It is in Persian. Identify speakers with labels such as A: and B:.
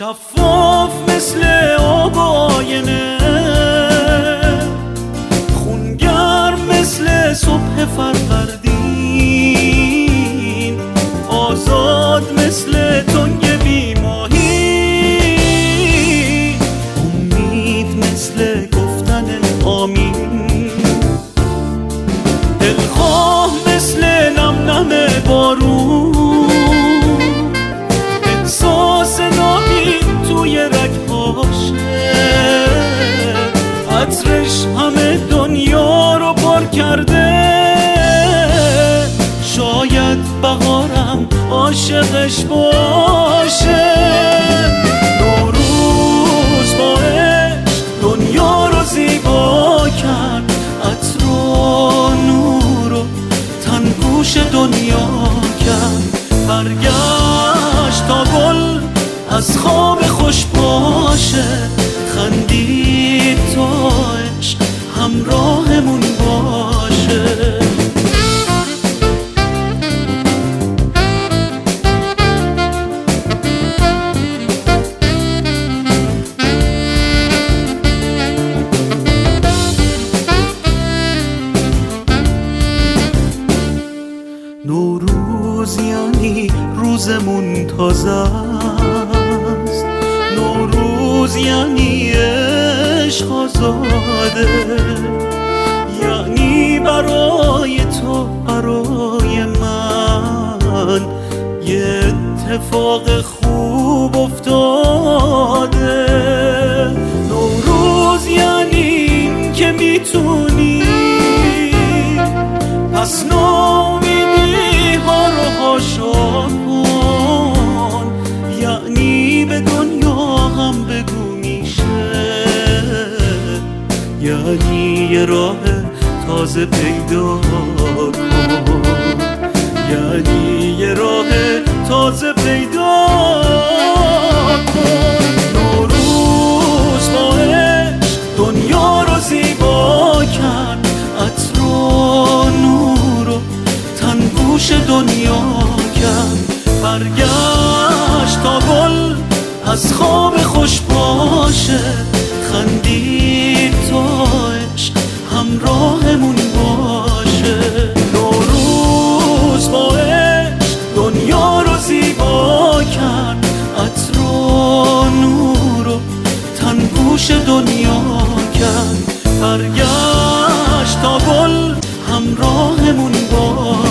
A: شفاف مثل آب آینه، خونگرم مثل صبح فروردین، آزاد مثل تنگ بیماهی، امید مثل گفتن آمین، دلخواه مثل نم نم بارون، احساس نامید توی رگ‌هاشه، عطرش همه دنیا رو پر کرده، شاید بهارم عاشقش باشه. نوروز با عشق دنیا رو زیبا کرد، عطر و نور و تنگوش دنیا کرد، برگشت تا گل از خواب خوش باشه، خندید تا عشق همراهمون باشه. نوروز یعنی روزمون تازه است، نوروز یعنی عشق آزاده، یعنی برای تو برای من یه اتفاق خوب افتاده. نوروز یعنی این که میتونی پس ناامیدی ها رو حاشا کن، یعنی به دنیا هم بگو میشه، یعنی یه راه تازه پیدا کن، یعنی یه راه تازه پیدا کن. نوروز با عشق دنیا رو زیبا کرد، عطر و نور و تنگوش دنیا کرد، برگشت تا گل از خواب خوش باشه، خندید تا عشق همراهمون باشه. نوروز با عشق دنیا رو زیبا کرد، عطر و نور و تنگوش دنیا کرد، برگشت تا گل همراهمون باشه.